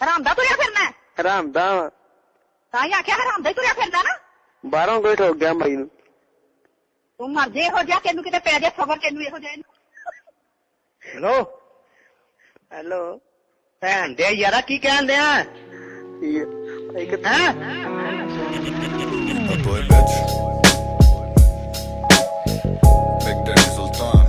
हराम दा तुरिया फिरना है? हराम दा तां ही आख्या हराम दा ही तुरिया फिरदा ना। बाहरों कोई ठोक गया भाई नू। तू मर जे हो जा तेनू किते पै जा खबर तेनू इहो जाए। हेलो हेलो भैन दे यारा की कहन दे हैं? That boy bitch. Big Daddy Sultan.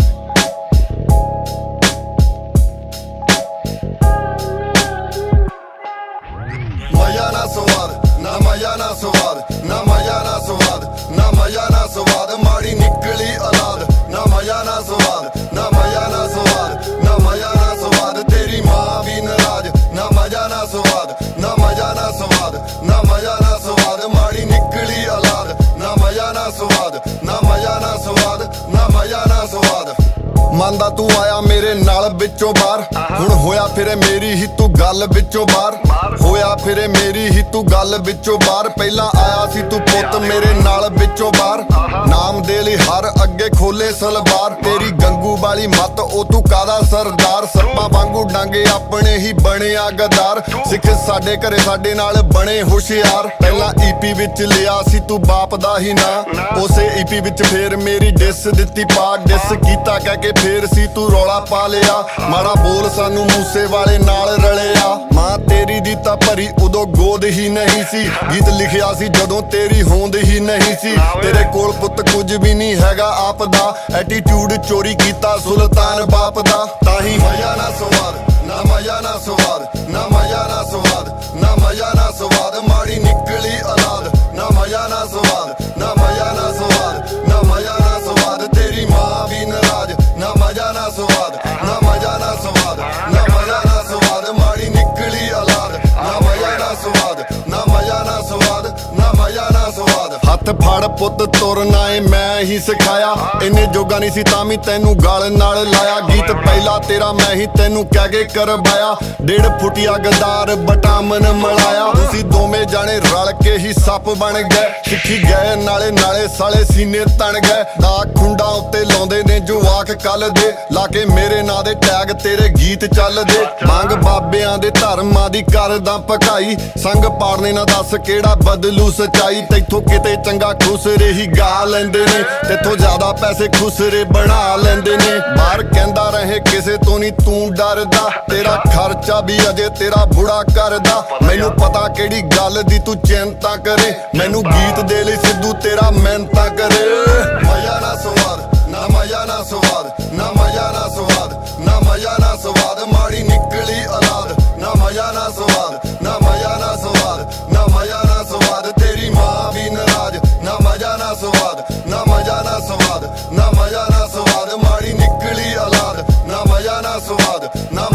Maya na swad, na maya na swad, na maya na swad, na maya na swad, maadi nikli aulad, na maya na swad, na maya na swad, na maya na swad, teri maan bhi naraz, na maya na swad, na maya na swad, na maya na swad, maadi nikli aulad, na maya na swad, na maya na swad, na maya na swad. ਮੰਨਦਾ ਤੂੰ ਆਇਆ ਮੇਰੇ ਨਾਲ ਵਿੱਚੋਂ ਬਾਹਰ ਹੁਣ ਹੋਇਆ ਫਿਰੇ ਮੇਰੀ ਹੀ ਤੂੰ ਗੱਲ ਵਿੱਚੋਂ ਬਾਹਰ ਹੋਇਆ ਫਿਰੇ ਮੇਰੀ ਹੀ ਤੂੰ ਗੱਲ ਵਿੱਚੋਂ ਬਾਹਰ ਪਹਿਲਾਂ ਆਇਆ ਸੀ ਤੂੰ ਪੁੱਤ ਮੇਰੇ ਨਾਲ ਵਿੱਚੋਂ ਬਾਹਰ ਨਾਮ ਦੇ ਲਈ ਹਰ ਅੱਗੇ ਖੋਲੇ ਸਲਵਾਰ ਤੇਰੀ ਗੰਗੂ ਵਾਲੀ ਮੱਤ ਉਹ ਤੂੰ ਕਾਦਾ ਸਰਦਾਰ ਸੱਪਾਂ ਵਾਂਗੂ ਡਾਂਗੇ ਆਪਣੇ ਹੀ ਬਣਿਆ ਗਦਾਰ ਸਿੱਖ ਸਾਡੇ ਘਰੇ ਸਾਡੇ ਨਾਲ ਬਣੇ ਹੁਸ਼ਿਆਰ ਪਹਿਲਾਂ ਈਪੀ ਵਿੱਚ ਲਿਆ ਸੀ ਤੂੰ ਬਾਪ ਦਾ ਹੀ ਨਾਂ ਉਸੇ ਈਪੀ ਵਿੱਚ ਫੇਰ ਮੇਰੀ ਡਿਸ ਦਿੱਤੀ ਪਾ ਡਿਸ ਕੀਤਾ ਕਹਿ ਕੇ ਫੇਰ ਸੀ ਤੂੰ ਰੌਲਾ ਪਾ ਲਿਆ ਮਾੜਾ ਬੋਲ ਸਾਨੂੰ ਮੂਸੇ ਵਾਲੇ ਨਾਲ ਰਲਿਆ ਮਾਂ ਤੇਰੀ ਦੀ ਤਾਂ ਭਰੀ ਉਦੋਂ ਗੋਦ ਹੀ ਨਹੀਂ ਸੀ ਗੀਤ ਲਿਖਿਆ ਸੀ ਜਦੋਂ ਤੇਰੀ ਹੋਂਦ ਹੀ ਨਹੀਂ ਸੀ ਤੇਰੇ ਕੋਲ ਪੁੱਤ ਕੁਝ ਵੀ ਨਹੀਂ ਹੈਗਾ ਆਪ ਦਾ ਐਟੀਟਿਊਡ ਚੋਰੀ ਕੀਤਾ ਸੁਲਤਾਨ ਬਾਪ ਦਾ ਤਾਂ ਹੀ ਮਜ਼ਾ ਨਾ ਸਵਾਦ ਨਾ ਮਜ਼ਾ ਨਾ ਸਵਾਦ ਨਾ ਮਜ਼ਾ ਨਾ ਸਵਾਦ ਨਾ ਮਜ਼ਾ ਨਾ ਸਵਾਦ ਮਾੜੀ ਨਿਕਲੀ ਔਲਾਦ ਨਾ ਮਜ਼ਾ ਨਾ ਸਵਾਦ ਨਾ ਮਜ਼ਾ ਨਾ ਸਵਾਦ ਨਾ ਮਜ਼ਾ ਨਾ ਸਵਾਦ ਤੇਰੀ ਮਾਂ ਵੀ ਨਾਰਾਜ਼ ਨਾ ਮਜ਼ਾ ਨਾ ਸਵਾਦ ਨਾ ਮਜ਼ਾ ਨਾ ਸਵਾਦ ਨਾ ਮਜ਼ਾ ਨਾ ਸਵਾਦ ਮਾੜੀ ਨਿਕਲੀ ਔਲਾਦ ਨਾ ਮਜ਼ਾ ਨਾ ਸਵਾਦ ਨਾ ਮਜ਼ਾ ਨਾ ਸਵਾਦ ਨਾ ਮਜ਼ਾ ਨਾ ਸਵਾਦ ਹੱਥ ਫੜ ਪੁੱਤ ਤੁਰਨਾ ਏ ਮੈਂ ਹੀ ਸਿਖਾਇਆ ਇੰਨੇ ਜੋਗਾ ਨਹੀਂ ਸੀ ਤਾਂ ਵੀ ਤੈਨੂੰ ਗਲ ਨਾਲ ਲਾਇਆ ਗੀਤ ਪਹਿਲਾ ਤੇਰਾ ਮੈਂ ਹੀ ਤੈਨੂੰ ਕਹਿ ਕੇ ਕਰਵਾਇਆ 1.5 ਫੁੱਟਿਆ ਗਦਾਰ ਬਟਾਮਨ ਮਲਾਇਆ ਤੁਸੀਂ ਦੋਵੇਂ ਜਾਣੇ ਰਲ ਕੇ ਹੀ ਸੱਪ ਬਣ ਗਏ ਸਿੱਖੀ ਗਏ ਨਾਲੇ ਨਾਲੇ ਸਾਲੇ ਸੀਨੇ ਤਣ ਗਏ ਦਾ ਖੁੰਡਾ ਉੱਤੇ ਲਾਉਂਦੇ ਨੇ ਜਵਾਕ ਕੱਲ ਦੇ ਲਾ ਕੇ ਮੇਰੇ ਨਾਂ ਦੇ ਟੈਗ ਤੇਰੇ ਗੀਤ ਚੱਲਦੇ ਮੰਗ ਬਾਬਿਆਂ ਦੇ ਧਰਮਾਂ ਦੀ ਕਰਦਾ ਭਕਾਈ ਸੰਗ ਪਾੜਨੇ ਨਾ ਦੱਸ ਕਿਹੜਾ ਬਦਲੂ ਸਚਾਈ ਤੈਥੋਂ ਕਿਤੇ ਚੰਗਾ ਖੁਸਰੇ ਹੀ ਗਾ ਲੈਂਦੇ ਨੇ ਤੇਥੋਂ ਜ਼ਿਆਦਾ ਪੈਸੇ ਖੁਸਰੇ ਬਣਾ ਲੈਂਦੇ ਨੇ ਬਾਹਰ ਕਹਿੰਦਾ ਰਹੇ ਕਿਸੇ ਤੋਂ ਨਹੀਂ ਤੂੰ ਡਰਦਾ ਤੇਰਾ ਖਰਚਾ ਵੀ ਅਜੇ ਤੇਰਾ ਬੁੜਾ ਕਰਦਾ ਮੈਨੂੰ ਪਤਾ ਕਿਹੜੀ ਗੱਲ ਦੀ ਤੂੰ ਚਿੰਤਾ ਕਰੇ ਮੈਨੂੰ ਗੀਤ ਦੇ ਲਈ ਸਿੱਧੂ ਤੇਰਾ ਮਿਹਨਤਾਂ ਕਰੇ ਮਜ਼ਾ ਨਾ ਸਵਾਦ ਨਾ ਮਜ਼ਾ ਨਾ ਸਵਾਦ ਨਾ ਮਜ਼ਾ ਨਾ ਸਵਾਦ ਨਾ ਮਜ਼ਾ ਨਾ ਸਵਾਦ ਮਾੜੀ ਨਿਕਲੀ ਔਲਾਦ ਨਾ ਮਜ਼ਾ ਨਾ ਸਵਾਦ ਨਾ ਮਜ਼ਾ ਨਾ ਸਵਾਦ ਨਾ ਮਜ਼ਾ ਨਾ ਸਵਾਦ ਤੇਰੀ ਮਾਂ ਵੀ ਨਾਰਾਜ਼ ਨਾ ਮਜ਼ਾ ਨਾ ਸਵਾਦ ਨਾ ਮਜ਼ਾ ਨਾ ਸਵਾਦ ਨਾ ਮਜ਼ਾ ਨਾ ਸਵਾਦ ਮਾੜੀ ਨਿਕਲੀ ਔਲਾਦ ਨਾ ਮਜ਼ਾ ਨਾ ਸਵਾਦ ਨਾ